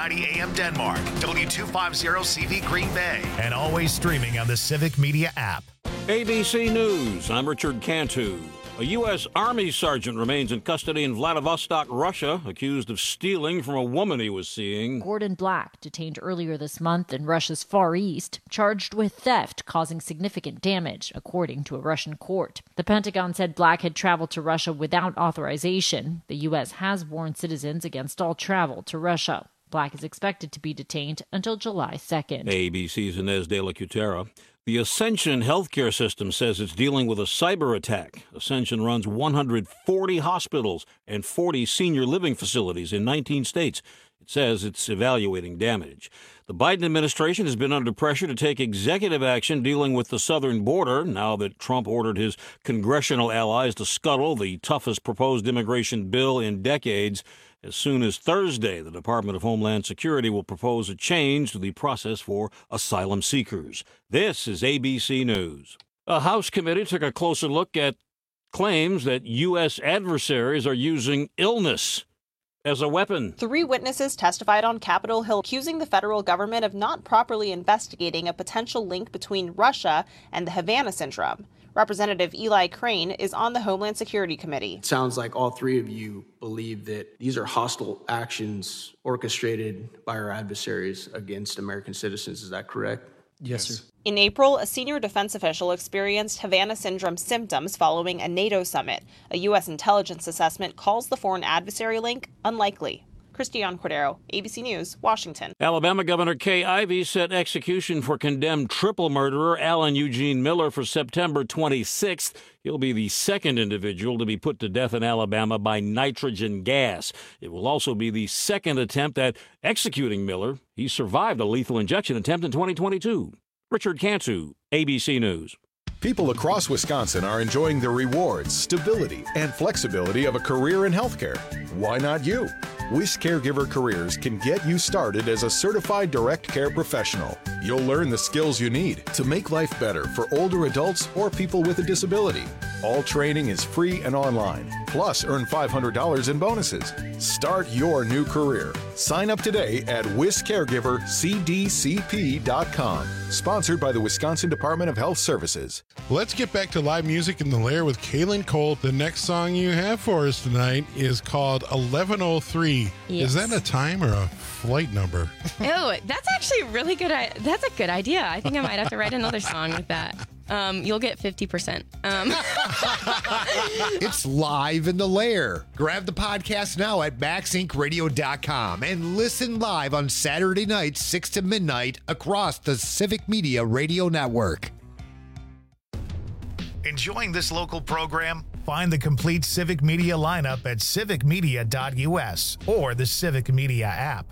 1490 AM Denmark, W250CV Green Bay, and always streaming on the Civic Media app. ABC News, I'm Richard Cantu. A U.S. Army sergeant remains in custody in Vladivostok, Russia, accused of stealing from a woman he was seeing. Gordon Black, detained earlier this month in Russia's Far East, charged with theft causing significant damage, according to a Russian court. The Pentagon said Black had traveled to Russia without authorization. The U.S. has warned citizens against all travel to Russia. Black is expected to be detained until July 2nd. ABC's Inez de la Cutera. The Ascension healthcare system says it's dealing with a cyber attack. Ascension runs 140 hospitals and 40 senior living facilities in 19 states. It says it's evaluating damage. The Biden administration has been under pressure to take executive action dealing with the southern border now that Trump ordered his congressional allies to scuttle the toughest proposed immigration bill in decades. As soon as Thursday, the Department of Homeland Security will propose a change to the process for asylum seekers. This is ABC News. A House committee took a closer look at claims that U.S. adversaries are using illness as a weapon. 3 witnesses testified on Capitol Hill accusing the federal government of not properly investigating a potential link between Russia and the Havana Syndrome. Representative Eli Crane is on the Homeland Security Committee. It sounds like all 3 of you believe that these are hostile actions orchestrated by our adversaries against American citizens. Is that correct? Yes, sir. In April, a senior defense official experienced Havana Syndrome symptoms following a NATO summit. A U.S. intelligence assessment calls the foreign adversary link unlikely. Christiane Cordero, ABC News, Washington. Alabama Governor Kay Ivey set execution for condemned triple murderer Alan Eugene Miller for September 26th. He'll be the second individual to be put to death in Alabama by nitrogen gas. It will also be the second attempt at executing Miller. He survived a lethal injection attempt in 2022. Richard Cantu, ABC News. People across Wisconsin are enjoying the rewards, stability, and flexibility of a career in healthcare. Why not you? Wish Caregiver Careers can get you started as a certified direct care professional. You'll learn the skills you need to make life better for older adults or people with a disability. All training is free and online. Plus, earn $500 in bonuses. Start your new career. Sign up today at WisCaregiverCDCP.com. Sponsored by the Wisconsin Department of Health Services. Let's get back to live music in the Lair with Kaylin Cole. The next song you have for us tonight is called 1103. Yes. Is that a time or a flight number? Oh, that's actually really good. That's a good idea. I think I might have to write another song with that. You'll get 50%. It's live in the Lair. Grab the podcast now at MaxIncRadio.com and listen live on Saturday nights, 6 to midnight, across the Civic Media Radio Network. Enjoying this local program? Find the complete Civic Media lineup at civicmedia.us or the Civic Media app.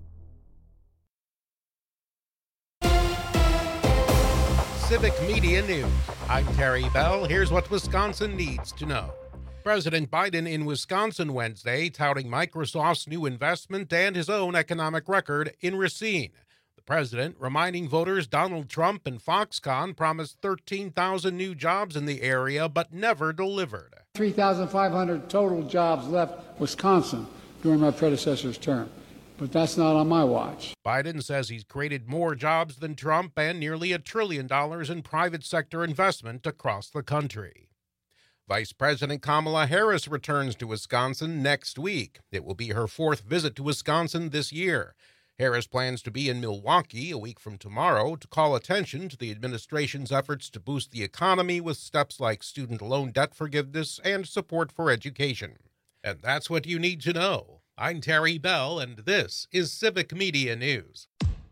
Civic Media News. I'm Terry Bell. Here's what Wisconsin needs to know. President Biden in Wisconsin Wednesday touting Microsoft's new investment and his own economic record in Racine. The president reminding voters Donald Trump and Foxconn promised 13,000 new jobs in the area but never delivered. 3,500 total jobs left Wisconsin during my predecessor's term. But that's not on my watch. Biden says he's created more jobs than Trump and nearly $1 trillion in private sector investment across the country. Vice President Kamala Harris returns to Wisconsin next week. It will be her 4th visit to Wisconsin this year. Harris plans to be in Milwaukee a week from tomorrow to call attention to the administration's efforts to boost the economy with steps like student loan debt forgiveness and support for education. And that's what you need to know. I'm Terry Bell, and this is Civic Media News.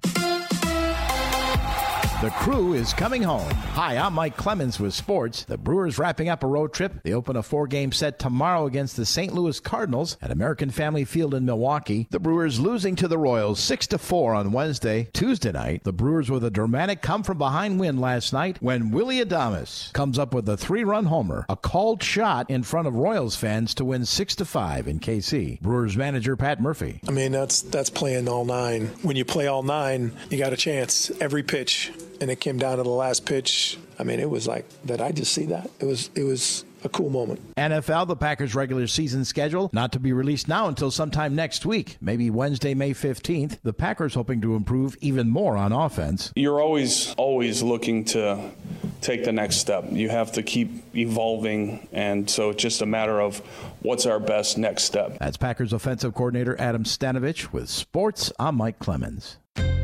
The Crew is coming home. Hi, I'm Mike Clemens with sports. The Brewers wrapping up a road trip. They open a 4-game set tomorrow against the St. Louis Cardinals at American Family Field in Milwaukee. The Brewers losing to the Royals 6-4 on Wednesday. Tuesday night, the Brewers with a dramatic come-from-behind win last night when Willy Adames comes up with a 3-run homer, a called shot in front of Royals fans to win 6-5 in KC. Brewers manager Pat Murphy. I mean, that's playing all 9. When you play all 9, you got a chance every pitch. And it came down to the last pitch. I mean, it was like, did I just see that? It was a cool moment. NFL, the Packers' regular season schedule, not to be released now until sometime next week, maybe Wednesday, May 15th. The Packers hoping to improve even more on offense. You're always looking to take the next step. You have to keep evolving, and so it's just a matter of what's our best next step. That's Packers offensive coordinator Adam Stenavich with sports. I'm Mike Clemens.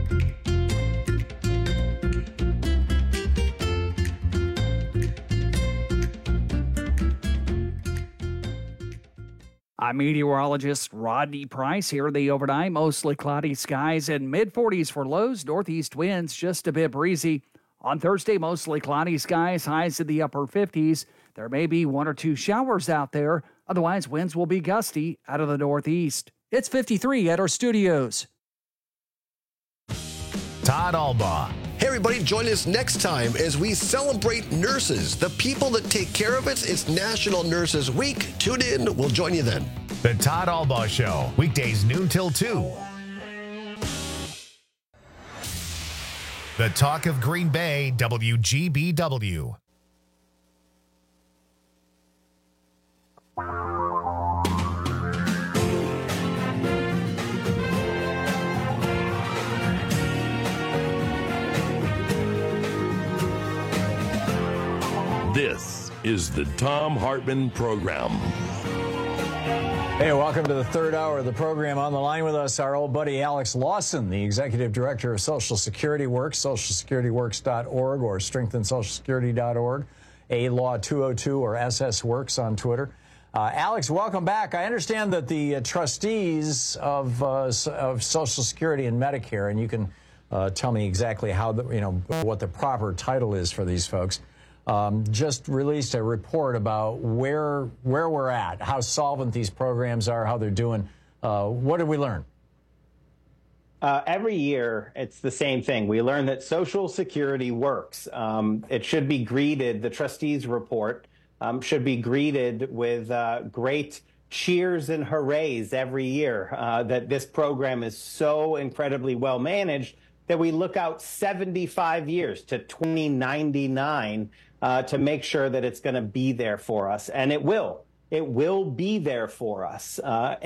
I'm meteorologist Rodney Price here. The overnight, mostly cloudy skies and mid-40s for lows. Northeast winds just a bit breezy. On Thursday, mostly cloudy skies, highs in the upper 50s. There may be one or two showers out there. Otherwise, winds will be gusty out of the northeast. It's 53 at our studios. Todd Albaugh. Hey, everybody, join us next time as we celebrate nurses, the people that take care of us. It's National Nurses Week. Tune in. We'll join you then. The Todd Albaugh Show, weekdays noon till 2. The Talk of Green Bay, WGBW. This is the Thom Hartmann Program. Hey, welcome to the third hour of the program. On the line with us, our old buddy Alex Lawson, the Executive Director of Social Security Works, socialsecurityworks.org or strengthensocialsecurity.org, ALaw202 or SSWorks on Twitter. Alex, welcome back. I understand that the trustees of Social Security and Medicare, and you can tell me exactly how what the proper title is for these folks, just released a report about where we're at, how solvent these programs are, how they're doing. What did we learn? Every year, it's the same thing. We learn that Social Security works. It should be greeted, the trustees' report should be greeted with great cheers and hurrays every year that this program is so incredibly well managed that we look out 75 years to 2099 to make sure that it's going to be there for us. And it will. It will be there for us.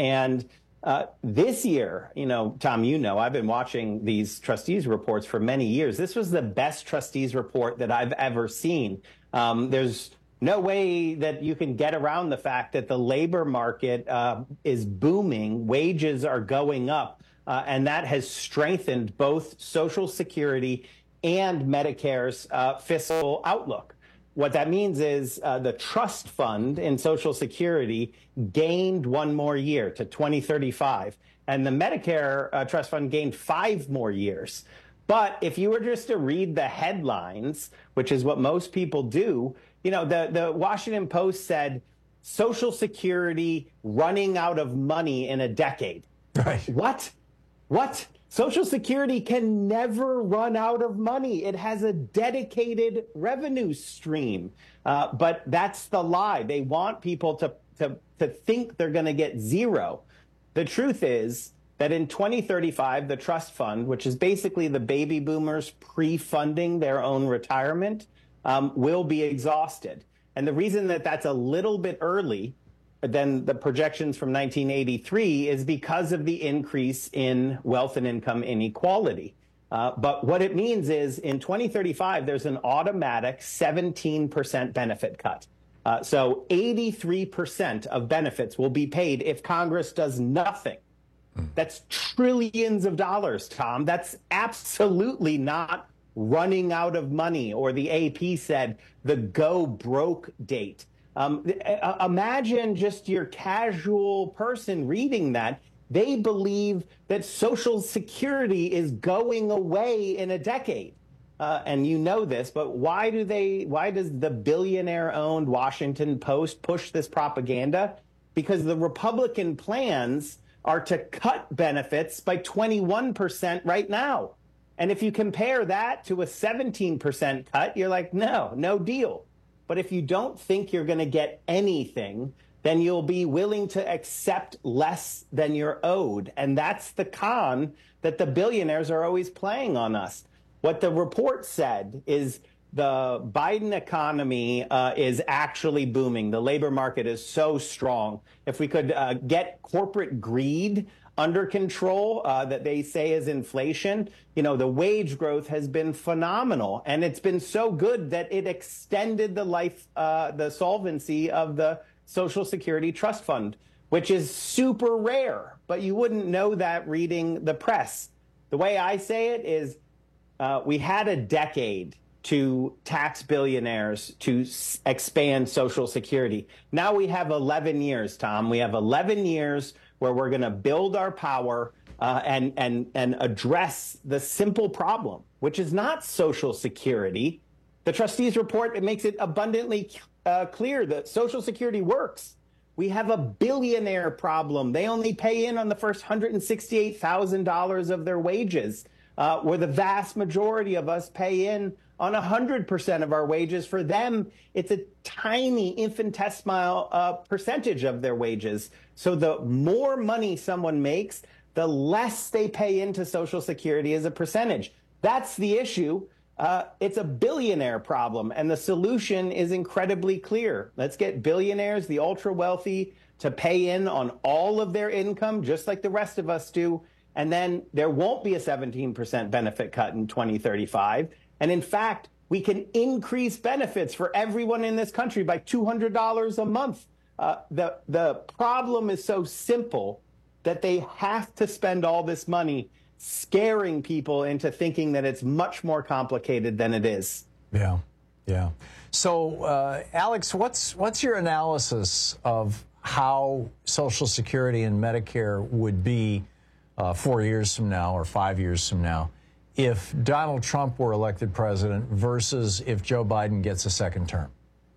This year, Tom, I've been watching these trustees reports for many years. This was the best trustees report that I've ever seen. There's no way that you can get around the fact that the labor market is booming. Wages are going up. And that has strengthened both Social Security and Medicare's fiscal outlook. What that means is the trust fund in Social Security gained one more year to 2035, and the Medicare trust fund gained 5 more years. But if you were just to read the headlines, which is what most people do, the Washington Post said Social Security running out of money in a decade. Right. What? Social Security can never run out of money. It has a dedicated revenue stream. But that's the lie. They want people to think they're going to get zero. The truth is that in 2035, the trust fund, which is basically the baby boomers pre-funding their own retirement, will be exhausted. And the reason that that's a little bit early than the projections from 1983 is because of the increase in wealth and income inequality. But what it means is in 2035, there's an automatic 17% benefit cut. So 83% of benefits will be paid if Congress does nothing. That's trillions of dollars, Tom. That's absolutely not running out of money, or the AP said the go broke date. Imagine just your casual person reading that. They believe that Social Security is going away in a decade. And you know this, but why does the billionaire-owned Washington Post push this propaganda? Because the Republican plans are to cut benefits by 21% right now. And if you compare that to a 17% cut, you're like, no deal. But if you don't think you're going to get anything, then you'll be willing to accept less than you're owed. And that's the con that the billionaires are always playing on us. What the report said is the Biden economy is actually booming. The labor market is so strong. If we could get corporate greed under control that they say is inflation, the wage growth has been phenomenal. And it's been so good that it extended the solvency of the Social Security Trust Fund, which is super rare. But you wouldn't know that reading the press. The way I say it is we had a decade to tax billionaires to expand Social Security. Now we have 11 years, Tom. We have 11 years where we're going to build our power and address the simple problem, which is not Social Security. The trustees report, it makes it abundantly clear that Social Security works. We have a billionaire problem. They only pay in on the first $168,000 of their wages, where the vast majority of us pay in on 100% of our wages. For them, it's a tiny infinitesimal percentage of their wages. So the more money someone makes, the less they pay into Social Security as a percentage. That's the issue. It's a billionaire problem, and the solution is incredibly clear. Let's get billionaires, the ultra wealthy, to pay in on all of their income, just like the rest of us do. And then there won't be a 17% benefit cut in 2035. And in fact, we can increase benefits for everyone in this country by $200 a month. The problem is so simple that they have to spend all this money scaring people into thinking that it's much more complicated than it is. Yeah. So, Alex, what's your analysis of how Social Security and Medicare would be 4 years from now or 5 years from now if Donald Trump were elected president versus if Joe Biden gets a second term?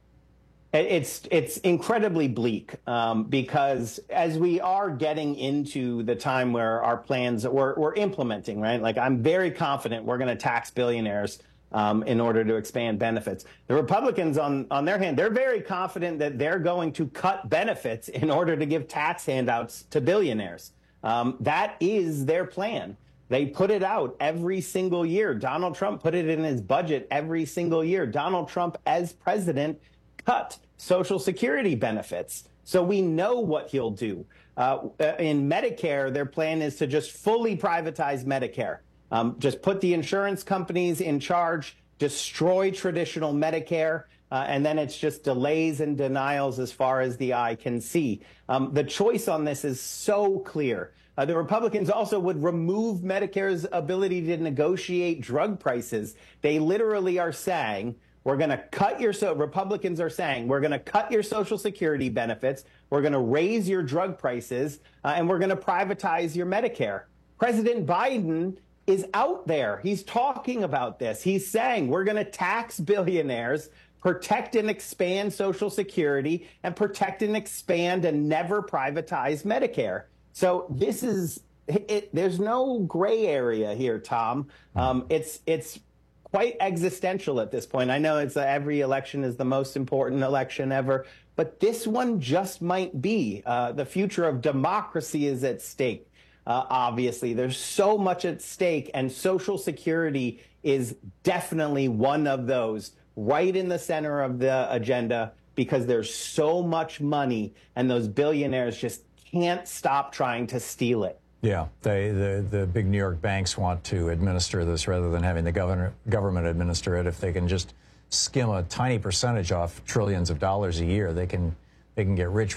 It's incredibly bleak because as we are getting into the time where our plans we're implementing, right? Like, I'm very confident we're going to tax billionaires in order to expand benefits. The Republicans, on their hand, they're very confident that they're going to cut benefits in order to give tax handouts to billionaires. That is their plan. They put it out every single year. Donald Trump put it in his budget every single year. Donald Trump, as president, cut Social Security benefits. So we know what he'll do. In Medicare, their plan is to just fully privatize Medicare. Just put the insurance companies in charge, destroy traditional Medicare, and then it's just delays and denials as far as the eye can see. The choice on this is so clear. The Republicans also would remove Medicare's ability to negotiate drug prices. They literally are saying, we're going to cut your, Republicans are saying, we're going to cut your Social Security benefits, we're going to raise your drug prices, and we're going to privatize your Medicare. President Biden is out there. He's talking about this. He's saying we're going to tax billionaires, protect and expand Social Security, and protect and expand and never privatize Medicare. So this is, there's no gray area here, Tom. It's quite existential at this point. I know it's every election is the most important election ever, but this one just might be. The future of democracy is at stake. Obviously, there's so much at stake, and Social Security is definitely one of those, right in the center of the agenda, because there's so much money, and those billionaires just can't stop trying to steal it. Yeah, the big New York banks want to administer this rather than having the government administer it. If they can just skim a tiny percentage off trillions of dollars a year, they can get rich.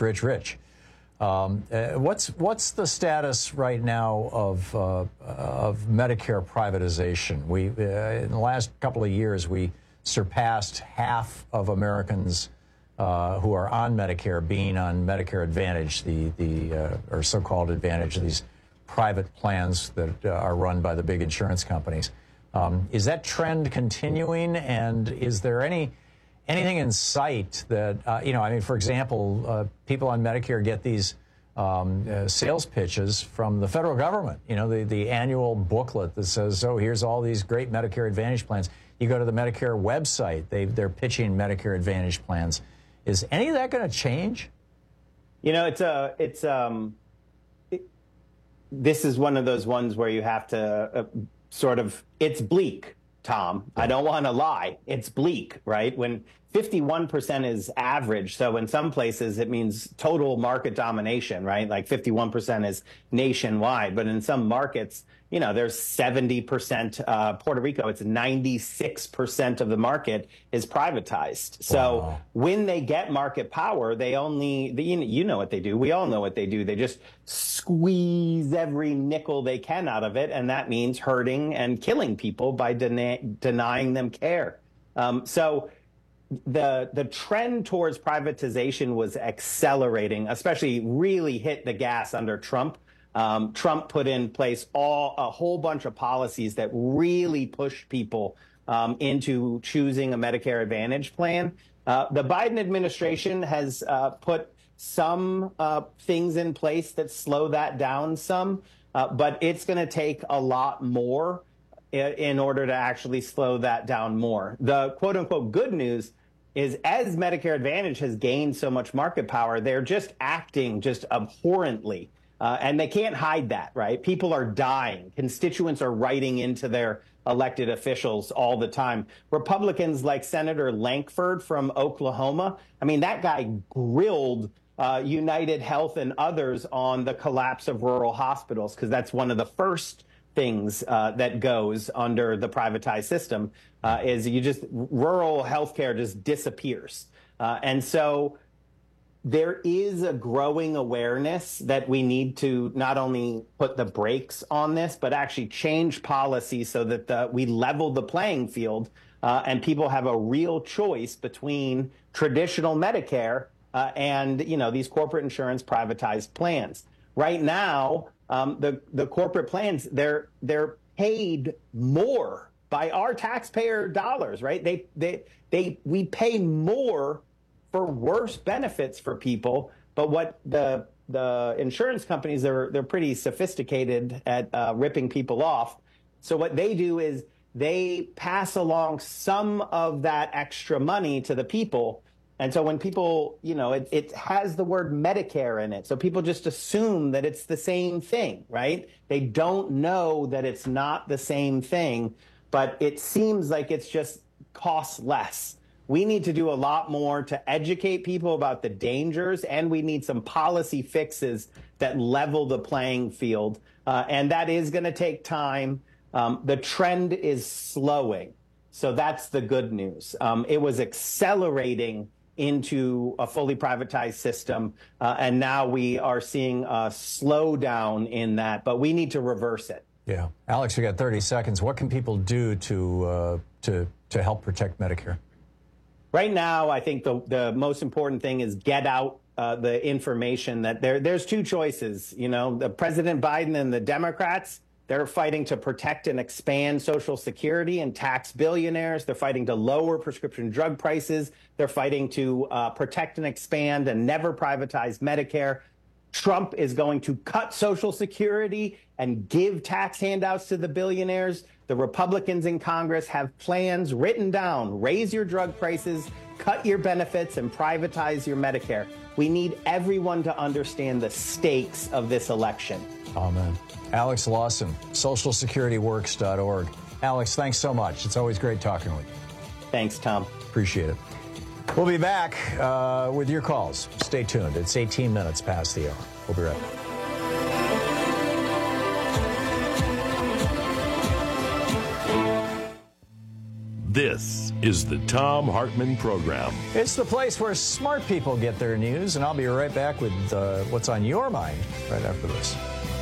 What's the status right now of Medicare privatization? We in the last couple of years we surpassed half of Americans who are on Medicare being on Medicare Advantage, or so-called Advantage, these private plans that are run by the big insurance companies. Is that trend continuing, and is there anything in sight that, I mean, for example, people on Medicare get these sales pitches from the federal government, the annual booklet that says, oh, here's all these great Medicare Advantage plans. You go to the Medicare website, they're pitching Medicare Advantage plans. Is any of that going to change? This is one of those ones where you have to it's bleak. Tom. I don't want to lie. It's bleak, right? When 51% is average, so in some places it means total market domination, right? Like 51% is nationwide, but in some markets, you know, there's 70%. Puerto Rico, it's 96% of the market is privatized. So when they get market power, they you know what they do. We all know what they do. They just squeeze every nickel they can out of it, and that means hurting and killing people by denying them care. So the trend towards privatization was accelerating, especially really hit the gas under Trump. Trump put in place a whole bunch of policies that really pushed people into choosing a Medicare Advantage plan. The Biden administration has put some things in place that slow that down some, but it's going to take a lot more in order to actually slow that down more. The quote unquote good news is as Medicare Advantage has gained so much market power, they're just acting just abhorrently. And they can't hide that, right? People are dying. Constituents are writing into their elected officials all the time. Republicans like Senator Lankford from Oklahoma, I mean, that guy grilled United Health and others on the collapse of rural hospitals, because that's one of the first things that goes under the privatized system is rural healthcare just disappears. And so there is a growing awareness that we need to not only put the brakes on this, but actually change policy so that we level the playing field and people have a real choice between traditional Medicare and, you know, these corporate insurance privatized plans. Right now, the corporate plans, they're paid more by our taxpayer dollars, right? We pay more for worse benefits for people, but what the insurance companies, they're pretty sophisticated at ripping people off. So what they do is they pass along some of that extra money to the people. And so when people, you know, it has the word Medicare in it. So people just assume that it's the same thing, right? They don't know that it's not the same thing, but it seems like it's just costs less. We need to do a lot more to educate people about the dangers, and we need some policy fixes that level the playing field. And that is going to take time. The trend is slowing. So that's the good news. It was accelerating into a fully privatized system, and now we are seeing a slowdown in that, but we need to reverse it. Yeah. Alex, we got 30 seconds. What can people do to help protect Medicare? Right now, I think the most important thing is get out the information that there's two choices. You know, the President Biden and the Democrats, they're fighting to protect and expand Social Security and tax billionaires. They're fighting to lower prescription drug prices. They're fighting to protect and expand and never privatize Medicare. Trump is going to cut Social Security and give tax handouts to the billionaires. The Republicans in Congress have plans written down: raise your drug prices, cut your benefits, and privatize your Medicare. We need everyone to understand the stakes of this election. Amen. Alex Lawson, SocialSecurityWorks.org. Alex, thanks so much. It's always great talking with you. Thanks, Tom. Appreciate it. We'll be back with your calls. Stay tuned. It's 18 minutes past the hour. We'll be right back. This is the Thom Hartmann Program. It's the place where smart people get their news, and I'll be right back with what's on your mind right after this.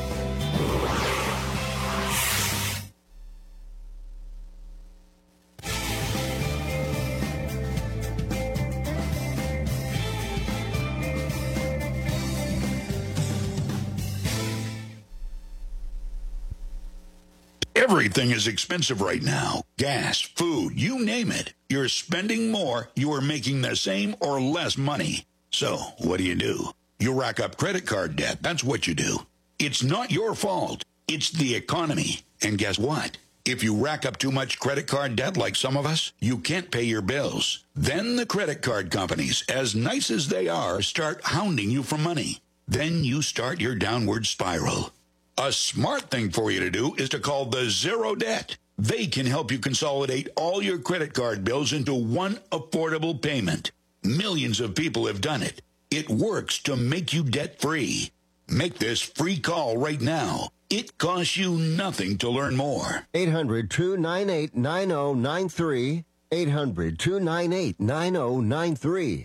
Everything is expensive right now. Gas, food, you name it. You're spending more, you are making the same or less money. So, what do? You rack up credit card debt. That's what you do. It's not your fault. It's the economy. And guess what? If you rack up too much credit card debt like some of us, you can't pay your bills. Then the credit card companies, as nice as they are, start hounding you for money. Then you start your downward spiral. A smart thing for you to do is to call the Zero Debt. They can help you consolidate all your credit card bills into one affordable payment. Millions of people have done it. It works to make you debt-free. Make this free call right now. It costs you nothing to learn more. 800-298-9093. 800-298-9093.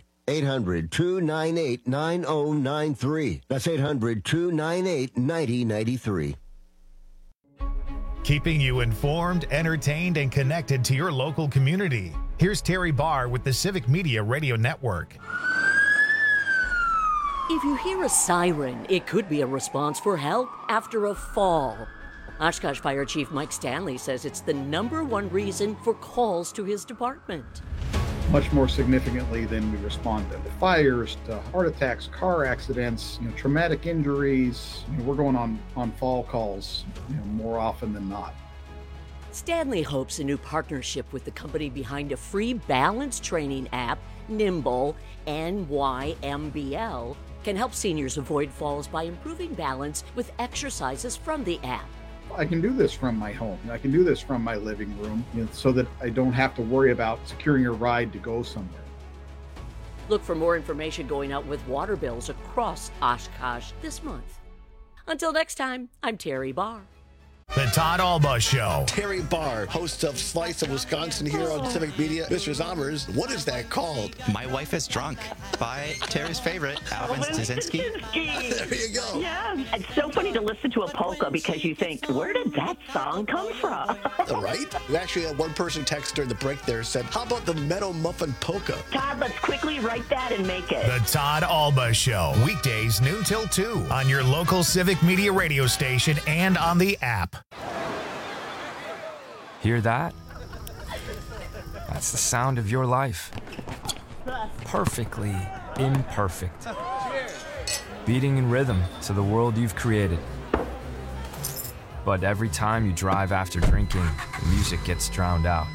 800-298-9093. That's 800-298-9093. Keeping you informed, entertained, and connected to your local community. Here's Terry Barr with the Civic Media Radio Network. If you hear a siren, it could be a response for help after a fall. Oshkosh Fire Chief Mike Stanley says it's the #1 reason for calls to his department. Much more significantly than we respond to fires, to heart attacks, car accidents, traumatic injuries. We're going on fall calls more often than not. Stanley hopes a new partnership with the company behind a free balance training app, Nimble, NYMBL, can help seniors avoid falls by improving balance with exercises from the app. I can do this from my home. I can do this from my living room, so that I don't have to worry about securing a ride to go somewhere. Look for more information going out with water bills across Oshkosh this month. Until next time, I'm Terry Barr. The Todd Alba Show. Terry Barr, host of Slice of Wisconsin here on Civic Media. Mr. Zommers, what is that called? My Wife is Drunk by Terry's favorite, Alvin Stasinski. There you go. Yeah, it's so funny to listen to a polka because you think, where did that song come from? Right? We actually had one person text during the break there said, how about the Meadow Muffin Polka? Todd, let's quickly write that and make it. The Todd Alba Show. Weekdays noon till 2 on your local Civic Media radio station and on the app. Hear that? That's the sound of your life. Perfectly imperfect. Beating in rhythm to the world you've created. But every time you drive after drinking, the music gets drowned out.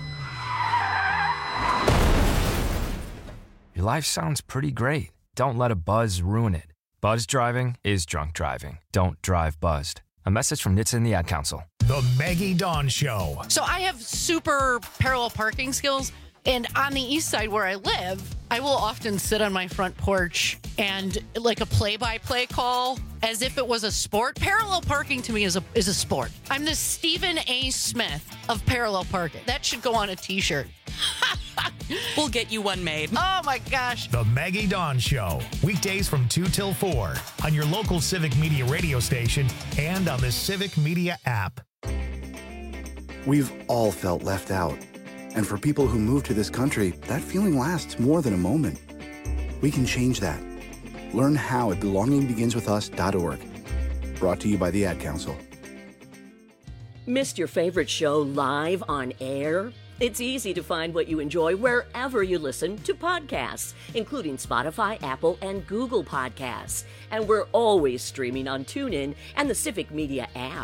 Your life sounds pretty great. Don't let a buzz ruin it. Buzz driving is drunk driving. Don't drive buzzed. A message from NHTSA and the Ad Council. The Maggie Dawn Show. So I have super parallel parking skills, and on the east side where I live, I will often sit on my front porch and like a play-by-play call as if it was a sport. Parallel parking to me is a sport. I'm the Stephen A. Smith of parallel parking. That should go on a t-shirt. We'll get you one made. Oh my gosh. The Maggie Dawn Show. Weekdays from 2 till 4 on your local Civic Media radio station and on the Civic Media app. We've all felt left out. And for people who move to this country, that feeling lasts more than a moment. We can change that. Learn how at belongingbeginswithus.org. Brought to you by the Ad Council. Missed your favorite show live on air? It's easy to find what you enjoy wherever you listen to podcasts, including Spotify, Apple, and Google Podcasts. And we're always streaming on TuneIn and the Civic Media app.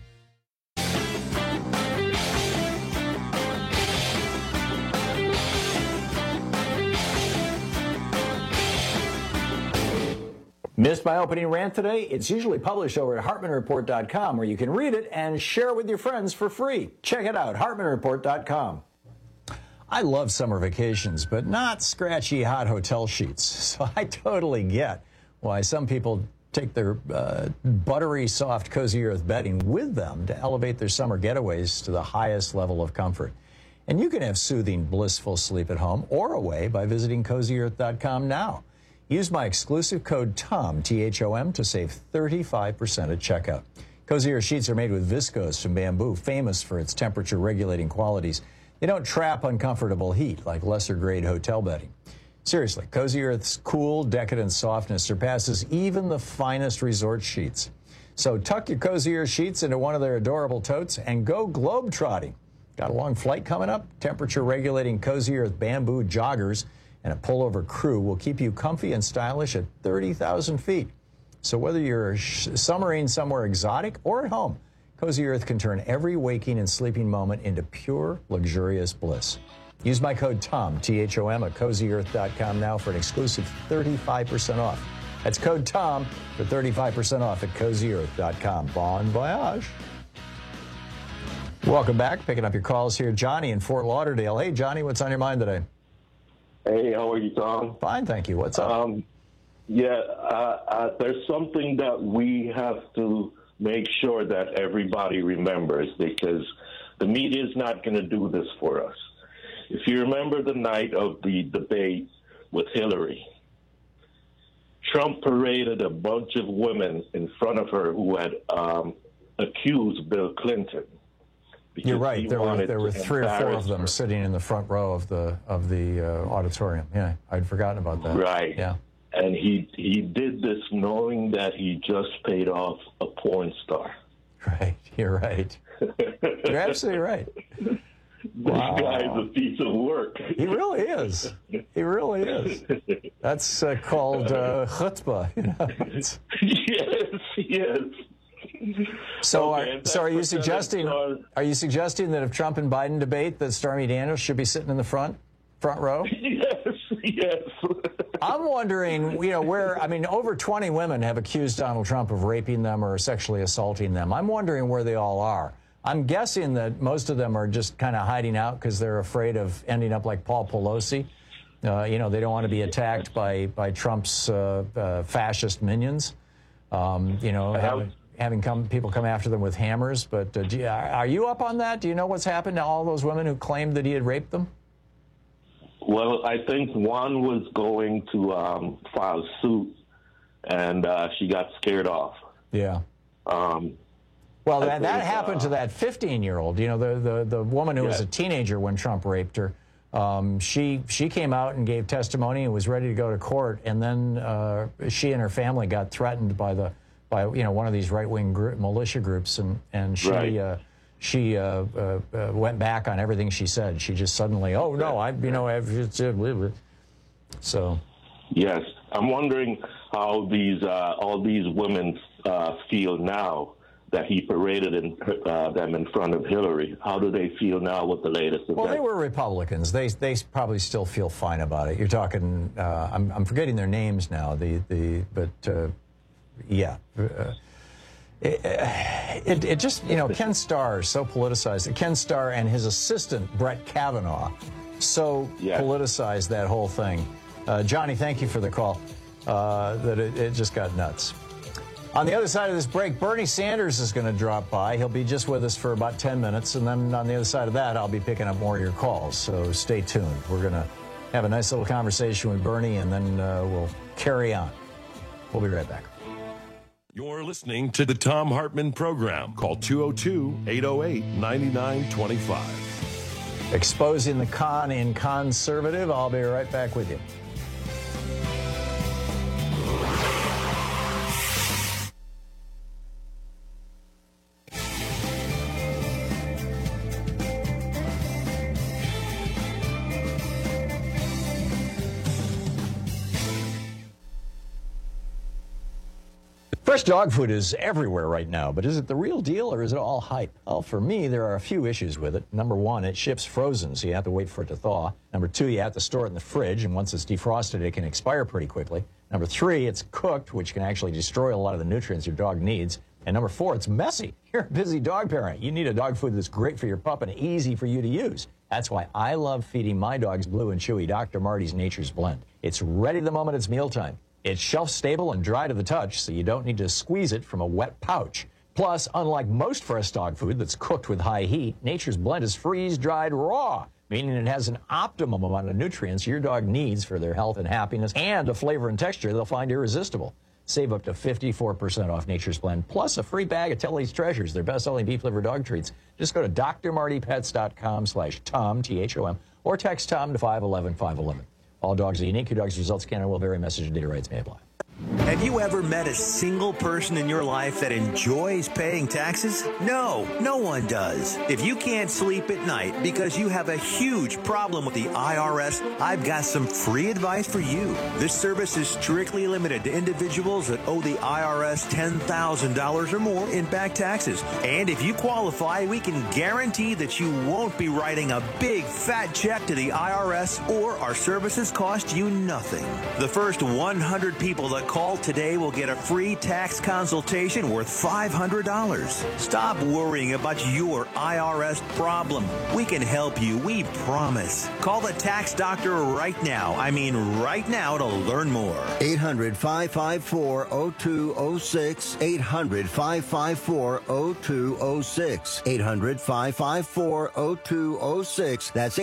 Missed my opening rant today? It's usually published over at HartmanReport.com, where you can read it and share it with your friends for free. Check it out, HartmanReport.com. I love summer vacations, but not scratchy hot hotel sheets. So I totally get why some people take their buttery soft Cozy Earth bedding with them to elevate their summer getaways to the highest level of comfort. And you can have soothing, blissful sleep at home or away by visiting CozyEarth.com now. Use my exclusive code TOM, T-H-O-M, to save 35% at checkout. Cozy Earth sheets are made with viscose from bamboo, famous for its temperature-regulating qualities. They don't trap uncomfortable heat like lesser-grade hotel bedding. Seriously, Cozy Earth's cool, decadent softness surpasses even the finest resort sheets. So tuck your Cozy Earth sheets into one of their adorable totes and go globe-trotting. Got a long flight coming up? Temperature-regulating Cozy Earth bamboo joggers and a pullover crew will keep you comfy and stylish at 30,000 feet. So whether you're summering somewhere exotic or at home, Cozy Earth can turn every waking and sleeping moment into pure, luxurious bliss. Use my code TOM, T-H-O-M, at CozyEarth.com now for an exclusive 35% off. That's code TOM for 35% off at CozyEarth.com. Bon voyage. Welcome back. Picking up your calls here. Johnny in Fort Lauderdale. Hey, Johnny, what's on your mind today? Hey, how are you, Tom? Fine, thank you. What's up? There's something that we have to make sure that everybody remembers, because the media is not going to do this for us. If you remember the night of the debate with Hillary, Trump paraded a bunch of women in front of her who had accused Bill Clinton. You're right. There were 3 or 4 of them sitting in the front row of the auditorium. Yeah, I'd forgotten about that. Right. Yeah. And he did this knowing that he just paid off a porn star. Right. You're right. You're absolutely right. This guy's a piece of work. He really is. He really is. That's called chutzpah. You know? Yes. So, are you suggesting that if Trump and Biden debate, that Stormy Daniels should be sitting in the front row? Yes. I'm wondering, over 20 women have accused Donald Trump of raping them or sexually assaulting them. I'm wondering where they all are. I'm guessing that most of them are just kind of hiding out because they're afraid of ending up like Paul Pelosi. They don't want to be attacked by Trump's fascist minions. Having people come after them with hammers. But are you up on that? Do you know what's happened to all those women who claimed that he had raped them? Well, I think one was going to file suit, and she got scared off. Yeah. Well, that happened to that 15-year-old. The woman who was a teenager when Trump raped her. She came out and gave testimony and was ready to go to court, and then she and her family got threatened by one of these right-wing militia groups, and she went back on everything she said. She just suddenly, so. Yes, I'm wondering how all these women feel now that he paraded them in front of Hillary. How do they feel now with the latest event? Well, they were Republicans. They probably still feel fine about it. You're talking, I'm forgetting their names now. It just, Ken Starr is so politicized. Ken Starr and his assistant, Brett Kavanaugh, so politicized that whole thing. Johnny, thank you for the call. That it just got nuts. On the other side of this break, Bernie Sanders is going to drop by. He'll be just with us for about 10 minutes, and then on the other side of that, I'll be picking up more of your calls, so stay tuned. We're going to have a nice little conversation with Bernie, and then we'll carry on. We'll be right back. You're listening to the Thom Hartmann Program. Call 202-808-9925. Exposing the con in conservative. I'll be right back with you. Fresh dog food is everywhere right now, but is it the real deal or is it all hype? Well, for me, there are a few issues with it. Number one, it ships frozen, so you have to wait for it to thaw. Number two, you have to store it in the fridge, and once it's defrosted, it can expire pretty quickly. Number three, it's cooked, which can actually destroy a lot of the nutrients your dog needs. And number four, it's messy. You're a busy dog parent. You need a dog food that's great for your pup and easy for you to use. That's why I love feeding my dogs Blue and Chewy Dr. Marty's Nature's Blend. It's ready the moment it's mealtime. It's shelf-stable and dry to the touch, so you don't need to squeeze it from a wet pouch. Plus, unlike most fresh dog food that's cooked with high heat, Nature's Blend is freeze-dried raw, meaning it has an optimum amount of nutrients your dog needs for their health and happiness, and a flavor and texture they'll find irresistible. Save up to 54% off Nature's Blend, plus a free bag of Telly's Treasures, their best-selling beef-liver dog treats. Just go to drmartypets.com/Tom, T-H-O-M, or text Tom to 511-511. All dogs are unique. Your dog's results can and will vary. Message and data rights may apply. Have you ever met a single person in your life that enjoys paying taxes? No, no one does. If you can't sleep at night because you have a huge problem with the IRS, I've got some free advice for you. This service is strictly limited to individuals that owe the IRS $10,000 or more in back taxes. And if you qualify, we can guarantee that you won't be writing a big fat check to the IRS, or our services cost you nothing. The first 100 people that Call today will get a free tax consultation worth $500. Stop worrying about your IRS problem. We can help you, we promise. Call the tax doctor right now. I mean right now to learn more. 800-554-0206. 800-554-0206. 800-554-0206. That's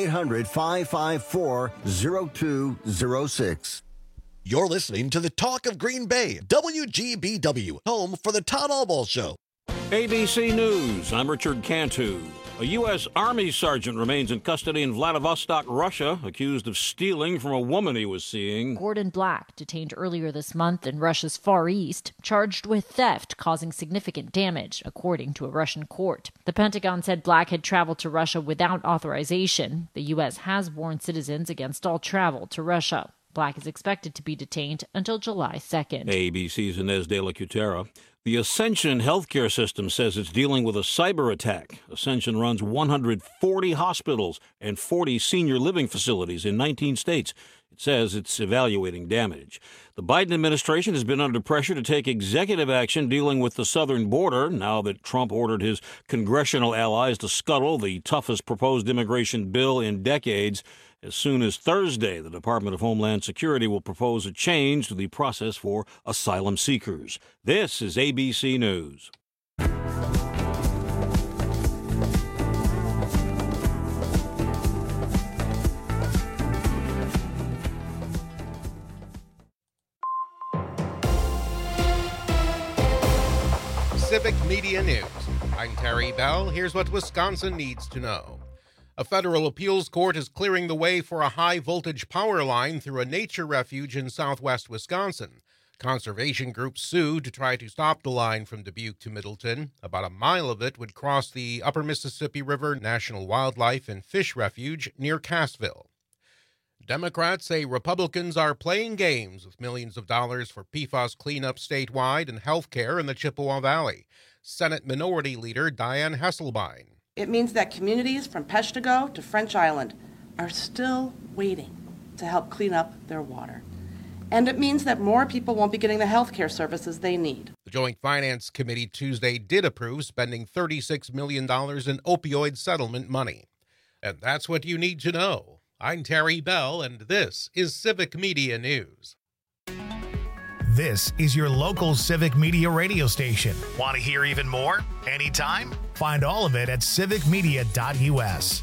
800-554-0206. You're listening to the Talk of Green Bay, WGBW, home for the Todd Albaugh Show. ABC News, I'm Richard Cantu. A U.S. Army sergeant remains in custody in Vladivostok, Russia, accused of stealing from a woman he was seeing. Gordon Black, detained earlier this month in Russia's Far East, charged with theft causing significant damage, according to a Russian court. The Pentagon said Black had traveled to Russia without authorization. The U.S. has warned citizens against all travel to Russia. Black is expected to be detained until July 2nd. ABC's Inez de la Cutera. The Ascension healthcare system says it's dealing with a cyber attack. Ascension runs 140 hospitals and 40 senior living facilities in 19 states. It says it's evaluating damage. The Biden administration has been under pressure to take executive action dealing with the southern border now that Trump ordered his congressional allies to scuttle the toughest proposed immigration bill in decades. As soon as Thursday, the Department of Homeland Security will propose a change to the process for asylum seekers. This is ABC News. Civic Media News. I'm Terry Bell. Here's what Wisconsin needs to know. A federal appeals court is clearing the way for a high-voltage power line through a nature refuge in southwest Wisconsin. Conservation groups sued to try to stop the line from Dubuque to Middleton. About a mile of it would cross the Upper Mississippi River National Wildlife and Fish Refuge near Cassville. Democrats say Republicans are playing games with millions of dollars for PFAS cleanup statewide and health care in the Chippewa Valley. Senate Minority Leader Diane Hesselbein. It means that communities from Peshtigo to French Island are still waiting to help clean up their water. And it means that more people won't be getting the health care services they need. The Joint Finance Committee Tuesday did approve spending $36 million in opioid settlement money. And that's what you need to know. I'm Terry Bell, and this is Civic Media News. This is your local Civic Media radio station. Want to hear even more? Anytime? Find all of it at civicmedia.us.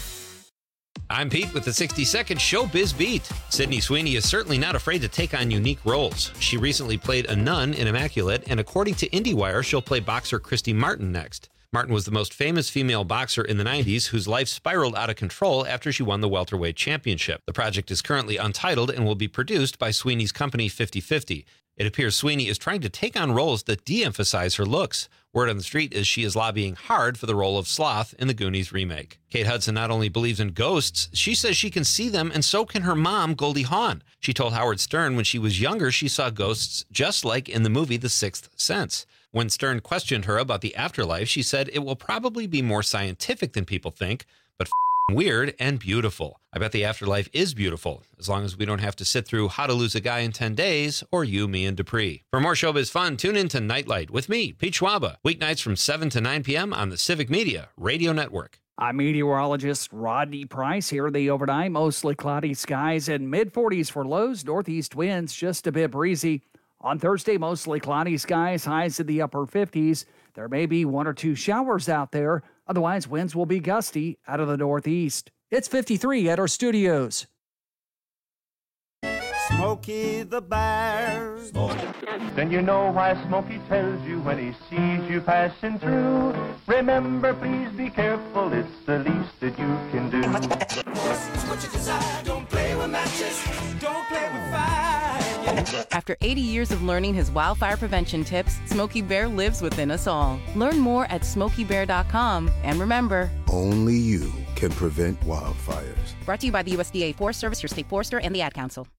I'm Pete with the 60-second Showbiz Beat. Sydney Sweeney is certainly not afraid to take on unique roles. She recently played a nun in Immaculate, and according to IndieWire, she'll play boxer Christy Martin next. Martin was the most famous female boxer in the 90s whose life spiraled out of control after she won the welterweight championship. The project is currently untitled and will be produced by Sweeney's company 50/50. It appears Sweeney is trying to take on roles that de-emphasize her looks. Word on the street is she is lobbying hard for the role of Sloth in the Goonies remake. Kate Hudson not only believes in ghosts, she says she can see them, and so can her mom, Goldie Hawn. She told Howard Stern when she was younger she saw ghosts just like in the movie The Sixth Sense. When Stern questioned her about the afterlife, she said it will probably be more scientific than people think, but weird and beautiful. I bet the afterlife is beautiful, as long as we don't have to sit through How to Lose a Guy in 10 Days or You, Me, and Dupree. For more showbiz fun, tune in to Nightlight with me, Pete Schwaba, weeknights from 7 to 9 p.m. on the Civic Media Radio Network. I'm meteorologist Rodney Price here. The overnight, mostly cloudy skies and mid-40s for lows. Northeast winds just a bit breezy. On Thursday, mostly cloudy skies, highs in the upper 50s. There may be one or two showers out there. Otherwise, winds will be gusty out of the northeast. It's 53 at our studios. Smokey the Bear. Then you know why Smokey tells you when he sees you passing through. Remember, please be careful, it's the least that you can do. What you desire, don't play with matches, don't play with fire. After 80 years of learning his wildfire prevention tips, Smokey Bear lives within us all. Learn more at SmokeyBear.com. And remember, only you can prevent wildfires. Brought to you by the USDA Forest Service, your state forester, and the Ad Council.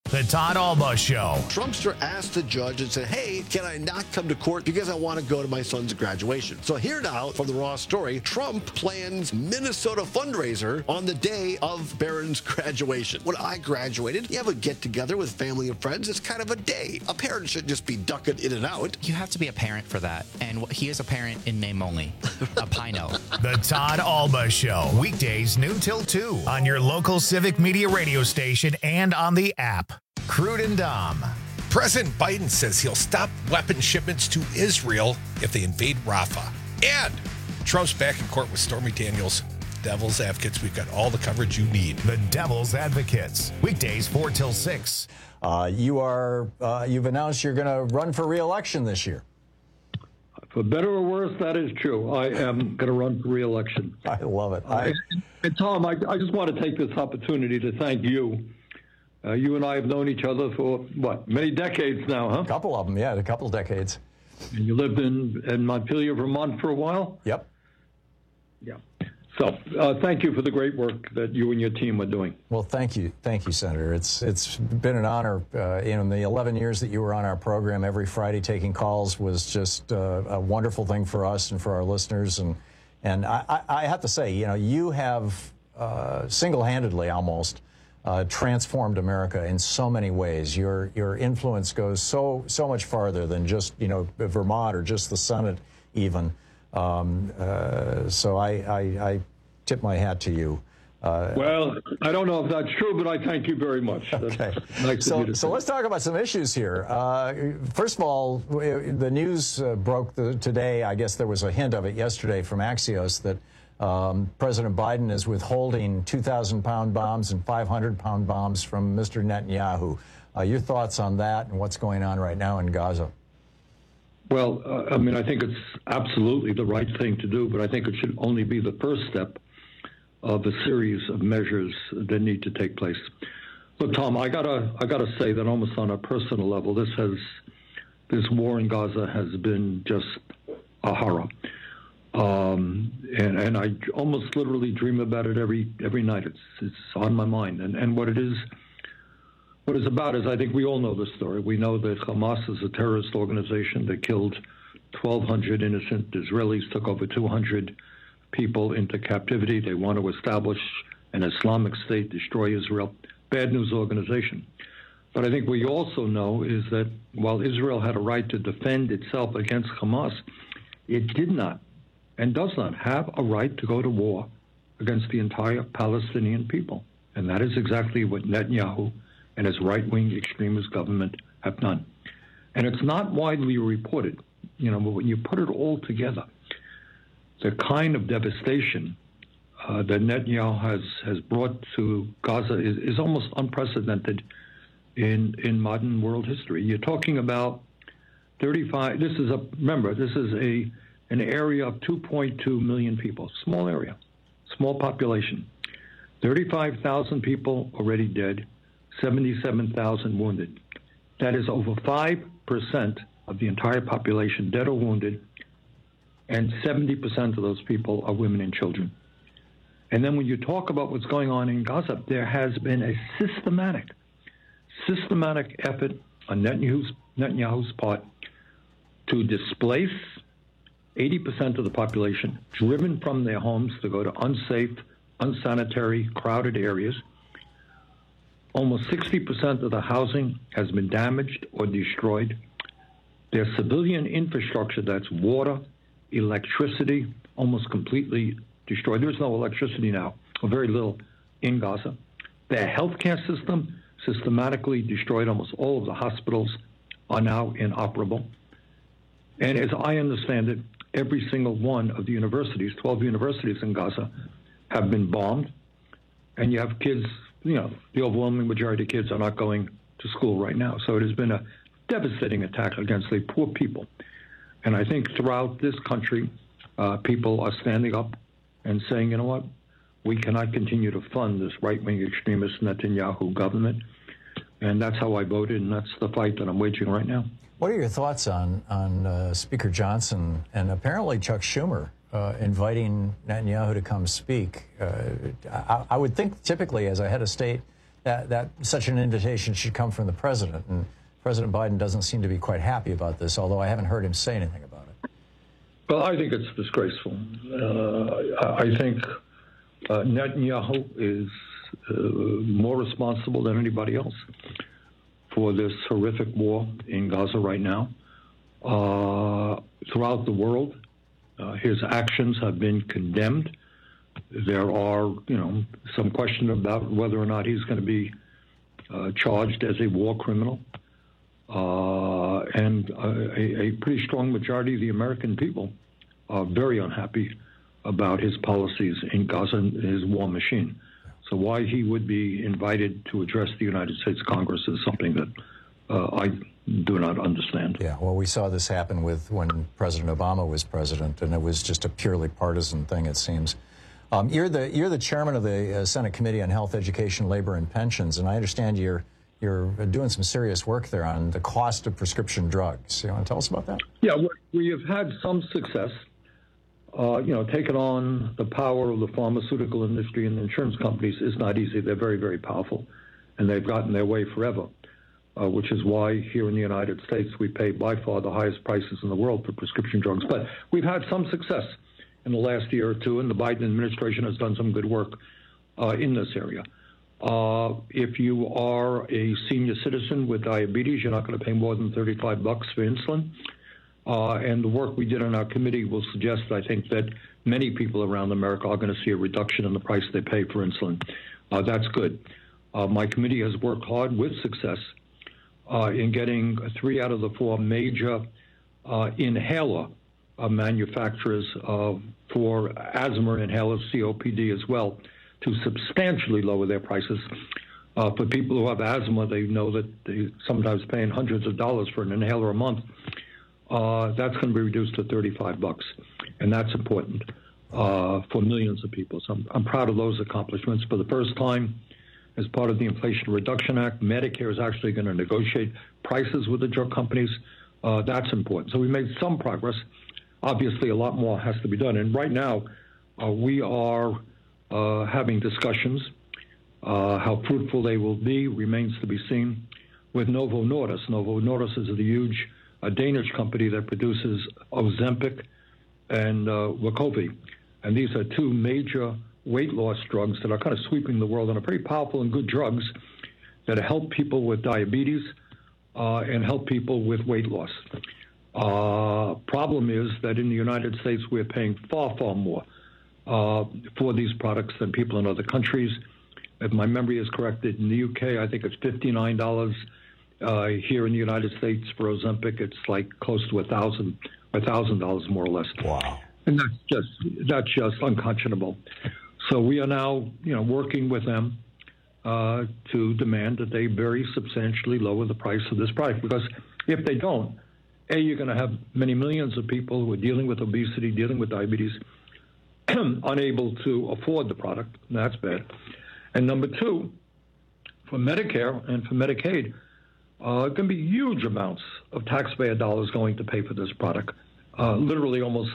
The Todd Alba Show. Trumpster asked the judge and said, hey, can I not come to court because I want to go to my son's graduation? So here now, from the Raw story, Trump plans Minnesota fundraiser on the day of Barron's graduation. When I graduated, you have a get-together with family and friends. It's kind of a day. A parent shouldn't just be ducking in and out. You have to be a parent for that. And he is a parent in name only. A Pino. The Todd Alba Show. Weekdays noon till 2 on your local Civic Media radio station and on the app. Crude and Dom. President Biden says he'll stop weapon shipments to Israel if they invade Rafah. And Trump's back in court with Stormy Daniels. Devil's Advocates. We've got all the coverage you need. The Devil's Advocates. Weekdays 4 till 6. You've announced you're going to run for re-election this year. For better or worse, that is true. I am going to run for re-election. I love it. And Tom, I just want to take this opportunity to thank you. You and I have known each other for, many decades now, huh? A couple of them, yeah, a couple of decades. And you lived in Montpelier, Vermont for a while? Yep. Yeah. So thank you for the great work that you and your team are doing. Well, thank you, Senator. It's been an honor. In the 11 years that you were on our program, every Friday taking calls was just a wonderful thing for us and for our listeners. And I have to say, you have single-handedly almost transformed America in so many ways. Your influence goes so much farther than just Vermont or just the Senate even. So I tip my hat to you. Well, I don't know if that's true, but I thank you very much. Okay. Nice so let's talk about some issues here. First of all, the news broke today. I guess there was a hint of it yesterday from Axios that President Biden is withholding 2,000-pound bombs and 500-pound bombs from Mr. Netanyahu. Your thoughts on that and what's going on right now in Gaza? Well, I think it's absolutely the right thing to do, but I think it should only be the first step of a series of measures that need to take place. Look, Tom, I gotta say that almost on a personal level, this war in Gaza has been just a horror. And I almost literally dream about it every night. It's on my mind. And what it's about is, I think we all know the story. We know that Hamas is a terrorist organization that killed 1,200 innocent Israelis, took over 200 people into captivity. They want to establish an Islamic State, destroy Israel. Bad news organization. But I think what you also know is that while Israel had a right to defend itself against Hamas, it did not and does not have a right to go to war against the entire Palestinian people. And that is exactly what Netanyahu and his right-wing extremist government have done. And it's not widely reported, but when you put it all together, the kind of devastation that Netanyahu has brought to Gaza is almost unprecedented in modern world history. You're talking about 35, this is an area of 2.2 million people, small area, small population, 35,000 people already dead, 77,000 wounded. That is over 5% of the entire population dead or wounded, and 70% of those people are women and children. And then when you talk about what's going on in Gaza, there has been a systematic effort on Netanyahu's part to displace 80% of the population, driven from their homes to go to unsafe, unsanitary, crowded areas. Almost 60% of the housing has been damaged or destroyed. Their civilian infrastructure, that's water, electricity, almost completely destroyed. There is no electricity now, or very little, in Gaza. Their healthcare system, systematically destroyed. Almost all of the hospitals are now inoperable. And as I understand it, every single one of the universities, 12 universities in Gaza, have been bombed. And you have kids, the overwhelming majority of kids are not going to school right now. So it has been a devastating attack against the poor people. And I think throughout this country, people are standing up and saying, you know what, we cannot continue to fund this right-wing extremist Netanyahu government. And that's how I voted, and that's the fight that I'm waging right now. What are your thoughts on Speaker Johnson and apparently Chuck Schumer inviting Netanyahu to come speak? I would think typically as a head of state, that such an invitation should come from the president. And President Biden doesn't seem to be quite happy about this, although I haven't heard him say anything about it. Well, I think it's disgraceful. I think Netanyahu is more responsible than anybody else for this horrific war in Gaza right now. Throughout the world, his actions have been condemned. There are, some question about whether or not he's going to be charged as a war criminal. And a pretty strong majority of the American people are very unhappy about his policies in Gaza and his war machine. So why he would be invited to address the United States Congress is something that I do not understand. Yeah, well, we saw this happen when President Obama was president, and it was just a purely partisan thing, it seems. You're the chairman of the Senate Committee on Health, Education, Labor, and Pensions, and I understand you're doing some serious work there on the cost of prescription drugs. You want to tell us about that? Yeah, we have had some success. Taking on the power of the pharmaceutical industry and the insurance companies is not easy. They're very, very powerful, and they've gotten their way forever, which is why here in the United States we pay by far the highest prices in the world for prescription drugs. But we've had some success in the last year or two, and the Biden administration has done some good work in this area. If you are a senior citizen with diabetes, you're not going to pay more than $35 for insulin. And the work we did on our committee will suggest, I think, that many people around America are going to see a reduction in the price they pay for insulin. That's good. My committee has worked hard with success in getting 3 out of the 4 major inhaler manufacturers for asthma inhalers, COPD as well, to substantially lower their prices. For people who have asthma, they know that they sometimes paying hundreds of dollars for an inhaler a month. That's going to be reduced to $35, and that's important for millions of people. So I'm proud of those accomplishments. For the first time, as part of the Inflation Reduction Act, Medicare is actually going to negotiate prices with the drug companies. That's important. So we made some progress. Obviously, a lot more has to be done. And right now, we are having discussions. How fruitful they will be remains to be seen with Novo Nordisk. Novo Nordisk is the huge Danish company that produces Ozempic and Wegovy. And these are 2 major weight loss drugs that are kind of sweeping the world and are pretty powerful and good drugs that help people with diabetes and help people with weight loss. Problem is that in the United States, we're paying far, far more for these products than people in other countries. If my memory is correct, in the UK, I think it's $59. Here in the United States for Ozempic, it's like close to $1,000 more or less. Wow! And that's just unconscionable. So we are now, working with them to demand that they very substantially lower the price of this product. Because if they don't, you're going to have many millions of people who are dealing with obesity, dealing with diabetes, unable to afford the product. And that's bad. And number 2, for Medicare and for Medicaid, going to be huge amounts of taxpayer dollars going to pay for this product. Literally almost,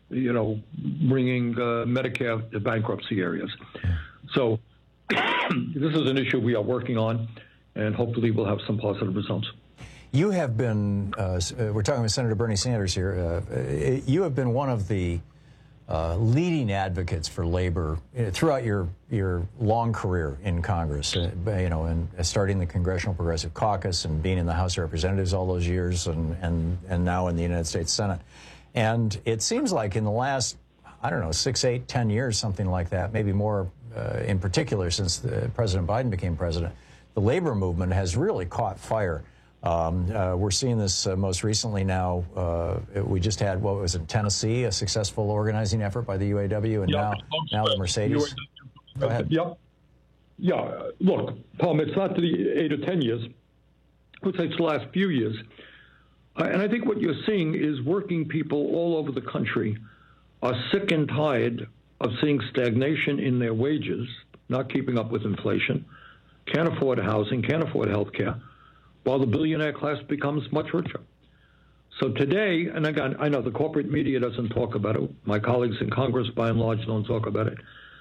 bringing Medicare to bankruptcy areas. So this is an issue we are working on, and hopefully we'll have some positive results. You have been, we're talking with Senator Bernie Sanders here, you have been one of the leading advocates for labor throughout your long career in Congress, and starting the Congressional Progressive Caucus and being in the House of Representatives all those years and now in the United States Senate. And it seems like in the last, 6, 8, 10 years, something like that, maybe more in particular since President Biden became president, the labor movement has really caught fire. We're seeing this most recently now. We just had, what was it, Tennessee, a successful organizing effort by the UAW, and now the Mercedes. Go ahead. Yep. Yeah. Look, Tom, it's not the 8 or 10 years. I would say it's the last few years. And I think what you're seeing is working people all over the country are sick and tired of seeing stagnation in their wages, not keeping up with inflation, can't afford housing, can't afford health care, while the billionaire class becomes much richer. So today, and again, I know the corporate media doesn't talk about it. My colleagues in Congress, by and large, don't talk about it.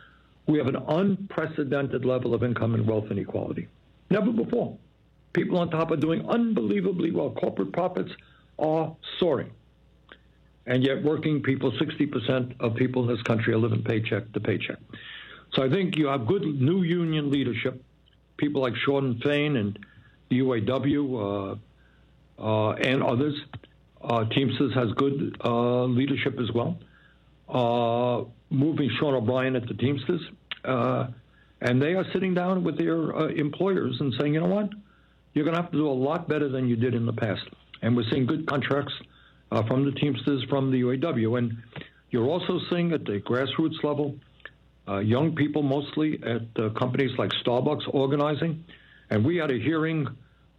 We have an unprecedented level of income and wealth inequality. Never before. People on top are doing unbelievably well. Corporate profits are soaring. And yet working people, 60% of people in this country are living paycheck to paycheck. So I think you have good new union leadership, people like Sean Fain and the UAW and others. Teamsters has good leadership as well. Moving Sean O'Brien at the Teamsters. And they are sitting down with their employers and saying, you know what? You're going to have to do a lot better than you did in the past. And we're seeing good contracts from the Teamsters, from the UAW. And you're also seeing at the grassroots level, young people mostly at companies like Starbucks organizing. And we had a hearing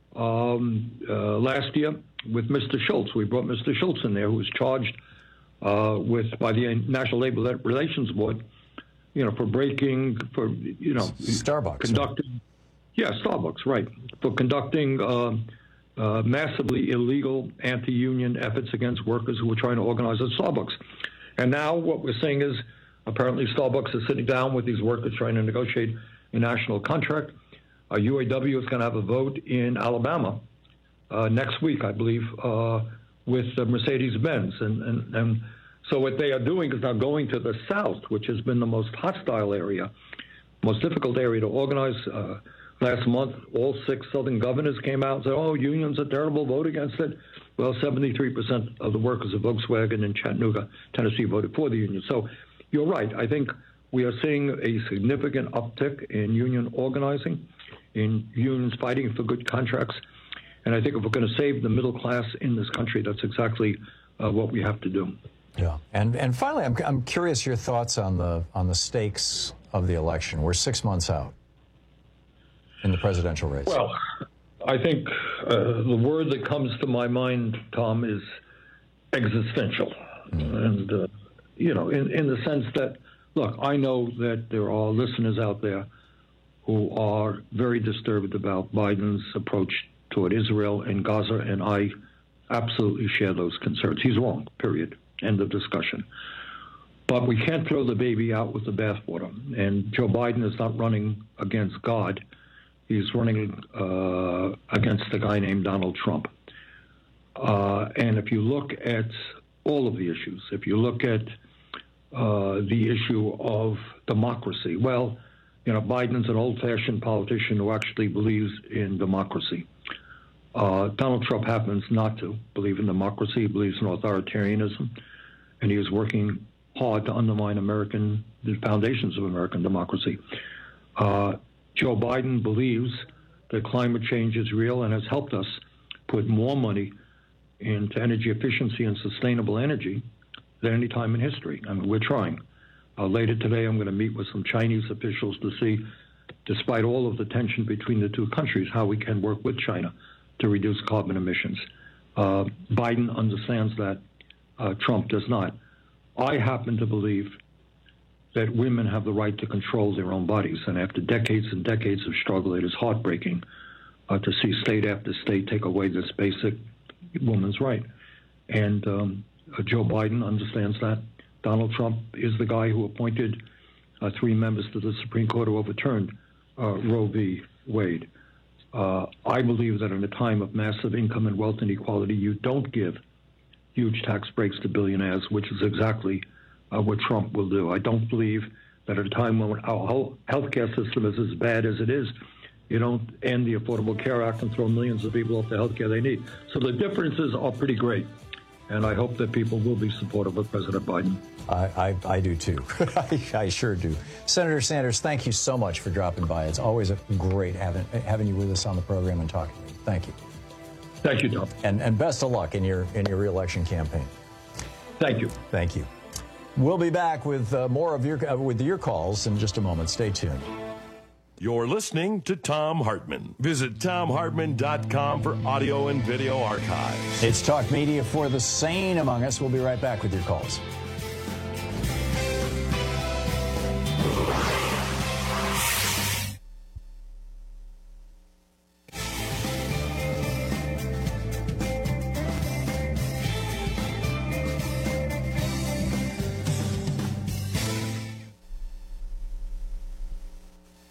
last year with Mr. Schultz. We brought Mr. Schultz in there, who was charged by the National Labor Relations Board, for Starbucks. Conducting, Starbucks, right, for conducting massively illegal anti-union efforts against workers who were trying to organize at Starbucks. And now what we're seeing is apparently Starbucks is sitting down with these workers trying to negotiate a national contract. UAW is going to have a vote in Alabama next week, I believe, with Mercedes-Benz. And so what they are doing is now going to the South, which has been the most hostile area, most difficult area to organize. Last month, all 6 Southern governors came out and said, oh, unions are terrible, vote against it. Well, 73% of the workers of Volkswagen in Chattanooga, Tennessee, voted for the union. So you're right. I think we are seeing a significant uptick in union organizing, in unions fighting for good contracts. And I think if we're going to save the middle class in this country, that's exactly what we have to do. Yeah. And finally, I'm curious your thoughts on the stakes of the election. We're 6 months out in the presidential race. Well, I think the word that comes to my mind, Tom, is existential. And, in the sense that, look, I know that there are listeners out there who are very disturbed about Biden's approach toward Israel and Gaza, and I absolutely share those concerns. He's wrong, period. End of discussion. But we can't throw the baby out with the bathwater. And Joe Biden is not running against God. He's running against a guy named Donald Trump. And if you look at all of the issues, if you look at the issue of democracy, well, Biden's an old-fashioned politician who actually believes in democracy. Donald Trump happens not to believe in democracy. He believes in authoritarianism, and he is working hard to undermine the foundations of American democracy. Joe Biden believes that climate change is real and has helped us put more money into energy efficiency and sustainable energy than any time in history. I mean, we're trying. Later today, I'm going to meet with some Chinese officials to see, despite all of the tension between the two countries, how we can work with China to reduce carbon emissions. Biden understands that. Trump does not. I happen to believe that women have the right to control their own bodies. And after decades and decades of struggle, it is heartbreaking to see state after state take away this basic woman's right. And Joe Biden understands that. Donald Trump is the guy who appointed 3 members to the Supreme Court who overturned Roe v. Wade. I believe that in a time of massive income and wealth inequality, you don't give huge tax breaks to billionaires, which is exactly what Trump will do. I don't believe that at a time when our whole healthcare system is as bad as it is, you don't end the Affordable Care Act and throw millions of people off the healthcare they need. So the differences are pretty great. And I hope that people will be supportive of President Biden. I do, too. I sure do. Senator Sanders, thank you so much for dropping by. It's always great having you with us on the program and talking to me. Thank you. Thank you, Tom. And best of luck in your re-election campaign. Thank you. Thank you. We'll be back with more of your calls in just a moment. Stay tuned. You're listening to Thom Hartmann. Visit ThomHartmann.com for audio and video archives. It's Talk Media for the sane among us. We'll be right back with your calls.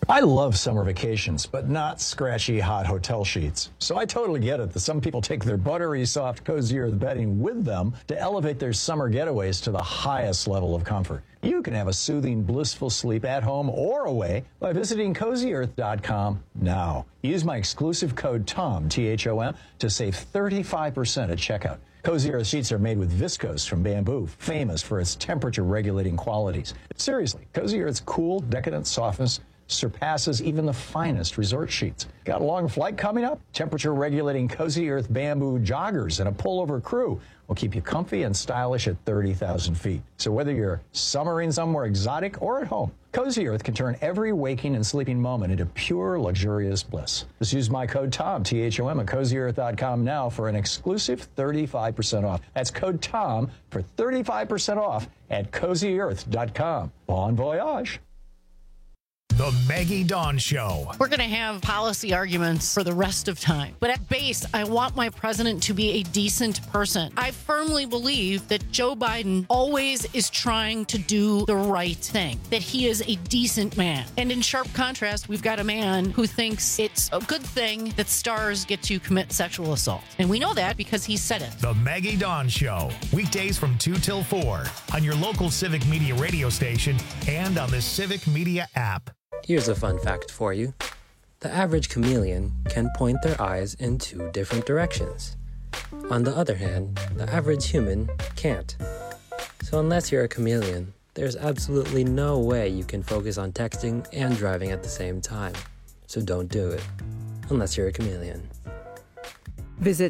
I love summer vacations, but not scratchy, hot hotel sheets. So I totally get it that some people take their buttery, soft, Cozy Earth bedding with them to elevate their summer getaways to the highest level of comfort. You can have a soothing, blissful sleep at home or away by visiting CozyEarth.com now. Use my exclusive code TOM, T-H-O-M, to save 35% at checkout. Cozy Earth sheets are made with viscose from bamboo, famous for its temperature-regulating qualities. Seriously, Cozy Earth's cool, decadent softness surpasses even the finest resort sheets. Got a long flight coming up? Temperature-regulating Cozy Earth bamboo joggers and a pullover crew will keep you comfy and stylish at 30,000 feet. So whether you're summering somewhere exotic or at home, Cozy Earth can turn every waking and sleeping moment into pure, luxurious bliss. Just use my code TOM, T-H-O-M, at CozyEarth.com now for an exclusive 35% off. That's code TOM for 35% off at CozyEarth.com. Bon voyage. The Maggie Dawn Show. We're going to have policy arguments for the rest of time. But at base, I want my president to be a decent person. I firmly believe that Joe Biden always is trying to do the right thing, that he is a decent man. And in sharp contrast, we've got a man who thinks it's a good thing that stars get to commit sexual assault. And we know that because he said it. The Maggie Dawn Show. Weekdays from 2 till 4 on your local Civic Media radio station and on the Civic Media app. Here's a fun fact for you. The average chameleon can point their eyes in 2 different directions. On the other hand, the average human can't. So unless you're a chameleon, there's absolutely no way you can focus on texting and driving at the same time. So don't do it, unless you're a chameleon. Visit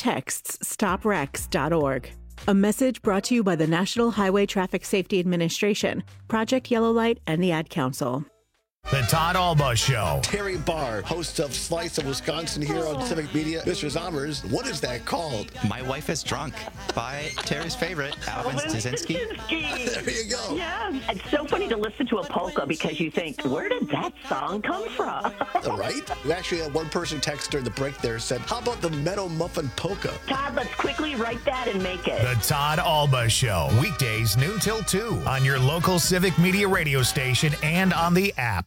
StopTextsStopWrecks.org. A message brought to you by the National Highway Traffic Safety Administration, Project Yellow Light, and the Ad Council. The Todd Alba Show. Terry Barr, host of Slice of Wisconsin here on Civic Media. Mr. Zommers, what is that called? My Wife is Drunk by Terry's favorite, Alvin Stasinski. There you go. Yeah, it's so funny to listen to a polka because you think, where did that song come from? Right? We actually had one person text during the break there said, how about the Meadow Muffin Polka? Todd, let's quickly write that and make it. The Todd Alba Show. Weekdays noon till 2 on your local Civic Media radio station and on the app.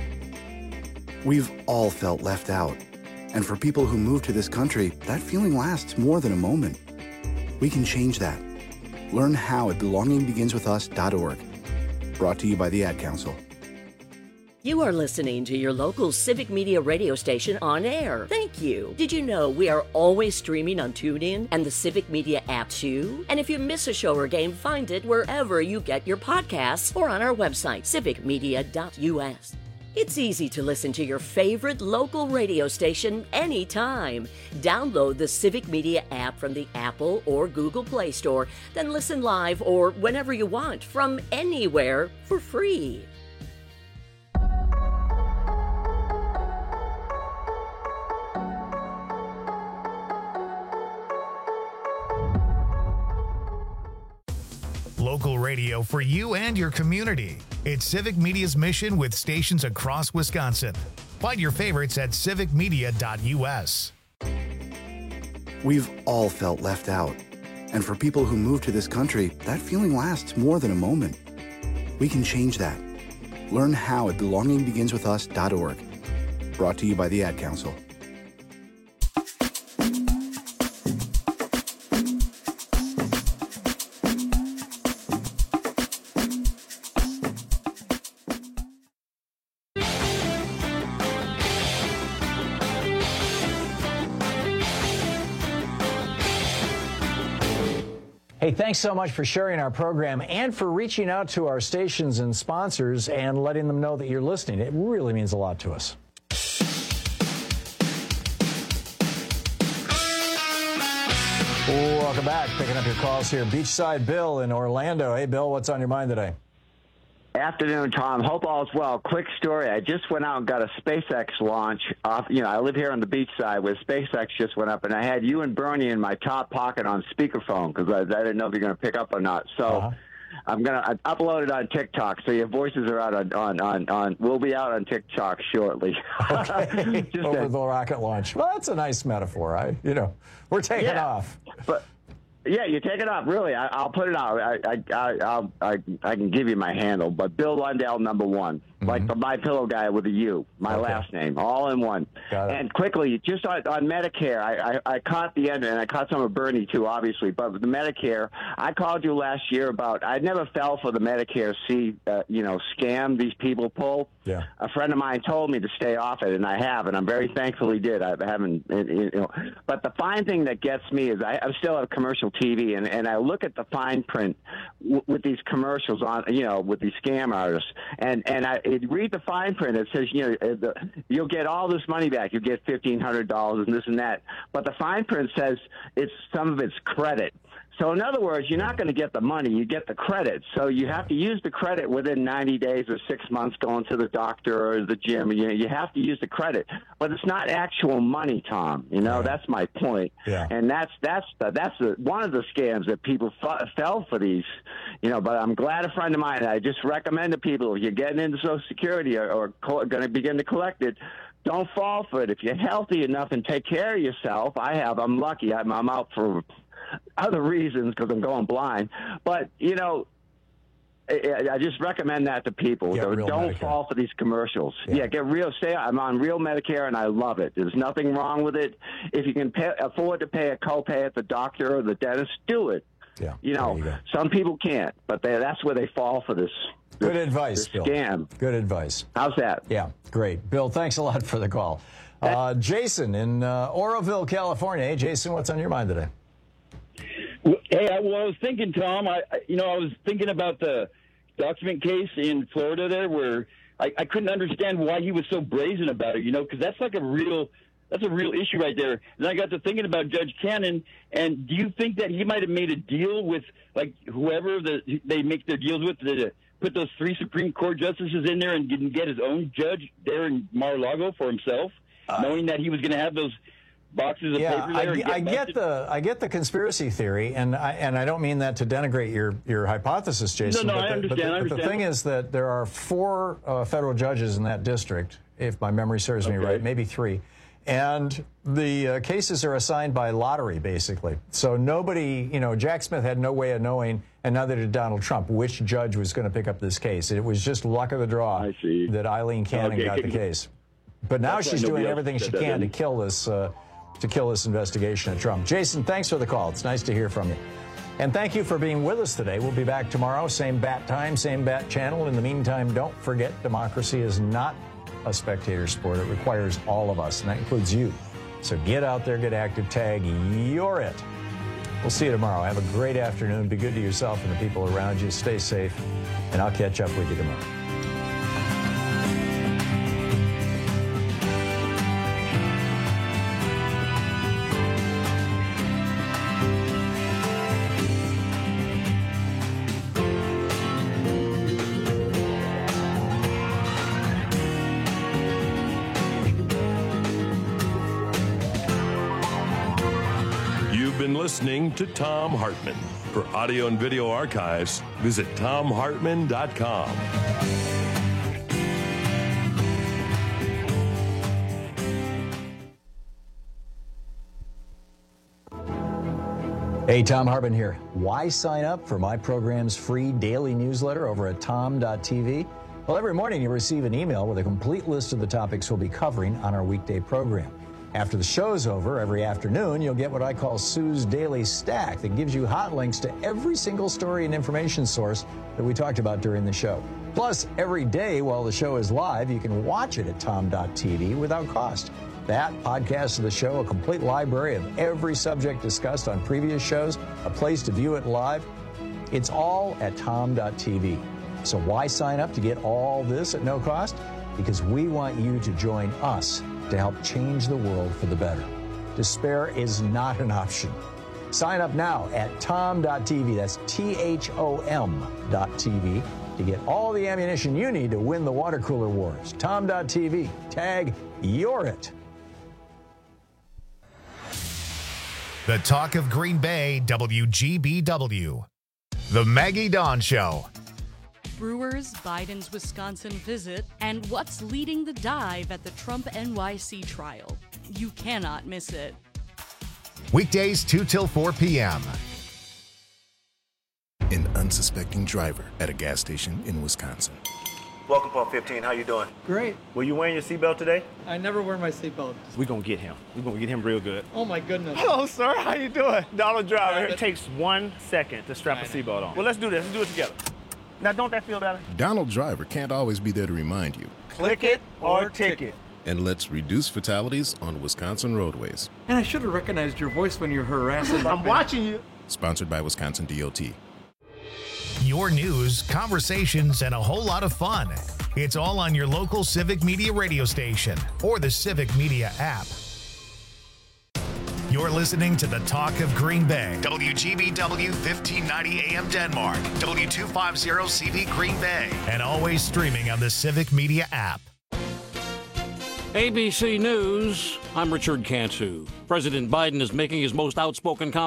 We've all felt left out. And for people who move to this country, that feeling lasts more than a moment. We can change that. Learn how at belongingbeginswithus.org. Brought to you by the Ad Council. You are listening to your local Civic Media radio station on air. Thank you. Did you know we are always streaming on TuneIn and the Civic Media app too? And if you miss a show or game, find it wherever you get your podcasts or on our website, civicmedia.us. It's easy to listen to your favorite local radio station anytime. Download the Civic Media app from the Apple or Google Play Store, then listen live or whenever you want from anywhere for free. Local radio for you and your community. It's Civic Media's mission with stations across Wisconsin. Find your favorites at civicmedia.us. We've all felt left out. And for people who move to this country, that feeling lasts more than a moment. We can change that. Learn how at belongingbeginswithus.org. Brought to you by the Ad Council. Hey, thanks so much for sharing our program and for reaching out to our stations and sponsors and letting them know that you're listening. It really means a lot to us. Welcome back. Picking up your calls here. Beachside Bill in Orlando. Hey, Bill, what's on your mind today? Afternoon, Tom. Hope all is well. Quick story. I just went out and got a SpaceX launch off. You know, I live here on the beach side where SpaceX just went up, and I had you and Bernie in my top pocket on speakerphone because I didn't know if you're going to pick up or not. So I'm going to upload it on TikTok. So your voices are out on we'll be out on TikTok shortly. Okay. Over the rocket launch. Well, that's a nice metaphor. We're taking off. But yeah, you take it up. Really, I'll put it out. I can give you my handle, but Bill Lundell #1. like the My Pillow guy with a U, my last name, all in one. And quickly, just on Medicare, I caught the end, and I caught some of Bernie too, obviously. But with the Medicare, I called you last year about. I never fell for the Medicare scam these people pull. Yeah. A friend of mine told me to stay off it, and I have, and I'm very thankful he did. I haven't, But the fine thing that gets me is I still have commercial TV, and I look at the fine print with these commercials on, with these scam artists, and I read the fine print. It says, you'll get all this money back. You get $1,500 and this and that. But the fine print says some of it's credit. So in other words, you're not going to get the money, you get the credit. So you have to use the credit within 90 days or 6 months going to the doctor or the gym. You have to use the credit. But it's not actual money, Tom. That's my point. Yeah. And that's one of the scams that people fell for these. But I'm glad a friend of mine, I just recommend to people, if you're getting into Social Security or going to begin to collect it, don't fall for it. If you're healthy enough and take care of yourself, I'm lucky. I'm out for other reasons because I'm going blind. But, I just recommend that to people. Don't fall for these commercials. Yeah, I'm on real Medicare, and I love it. There's nothing wrong with it. If you can afford to pay a copay at the doctor or the dentist, do it. Yeah. Some people can't, but that's where they fall for this. Good advice, Bill. Scam. Good advice. How's that? Yeah, great. Bill, thanks a lot for the call. Jason in Oroville, California. Hey, Jason, what's on your mind today? Hey, I was thinking, Tom, I was thinking about the document case in Florida there where I couldn't understand why he was so brazen about it, because that's like a real issue right there. And I got to thinking about Judge Cannon, and do you think that he might have made a deal with, like, whoever they make their deals with to put those 3 Supreme Court justices in there and didn't get his own judge there in Mar-a-Lago for himself, knowing that he was going to have those boxes of paper there? I get the conspiracy theory, and I don't mean that to denigrate your hypothesis, Jason. No, I understand. But the thing is that there are 4 federal judges in that district, if my memory serves me right, maybe 3. And the cases are assigned by lottery, basically. So nobody, Jack Smith had no way of knowing, and neither did Donald Trump, which judge was going to pick up this case. It was just luck of the draw that Eileen Cannon got the case. But now she's doing everything she can to kill this investigation of Trump. Jason, thanks for the call. It's nice to hear from you. And thank you for being with us today. We'll be back tomorrow, same bat time, same bat channel. In the meantime, don't forget, democracy is not a spectator sport. It requires all of us, and that includes you. So get out there, get active, tag, you're it. We'll see you tomorrow. Have a great afternoon. Be good to yourself and the people around you. Stay safe, and I'll catch up with you tomorrow. Listening to Tom Hartman. For audio and video archives, visit TomHartman.com. Hey, Tom Hartman here. Why sign up for my program's free daily newsletter over at tom.tv? Well, every morning you receive an email with a complete list of the topics we'll be covering on our weekday program. After the show's over, every afternoon, you'll get what I call Sue's Daily Stack that gives you hot links to every single story and information source that we talked about during the show. Plus, every day while the show is live, you can watch it at tom.tv without cost. That, podcast of the show, a complete library of every subject discussed on previous shows, a place to view it live, it's all at tom.tv. So why sign up to get all this at no cost? Because we want you to join us to help change the world for the better. Despair is not an option. Sign up now at tom.tv, that's THOM.tv, to get all the ammunition you need to win the water cooler wars. Tom.tv, tag, you're it. The talk of Green Bay, WGBW. The Maggie Dawn Show. Brewers, Biden's Wisconsin visit, and what's leading the dive at the Trump NYC trial. You cannot miss it. Weekdays 2 till 4 p.m. An unsuspecting driver at a gas station in Wisconsin. Welcome, Pump 15. How you doing? Great. Were you wearing your seatbelt today? I never wear my seatbelt. We're going to get him. We're going to get him real good. Oh, my goodness. Hello, sir. How you doing? Donald Driver. It takes 1 second to strap a seatbelt on. Well, let's do this. Let's do it together. Now, don't that feel better? Donald Driver can't always be there to remind you. Click it or ticket. And let's reduce fatalities on Wisconsin roadways. And I should have recognized your voice when you're harassing. I'm watching you. Sponsored by Wisconsin DOT. Your news, conversations, and a whole lot of fun. It's all on your local Civic Media radio station or the Civic Media app. You're listening to the Talk of Green Bay. WGBW 1590 AM Denmark. W250 CV Green Bay. And always streaming on the Civic Media app. ABC News, I'm Richard Cantu. President Biden is making his most outspoken comment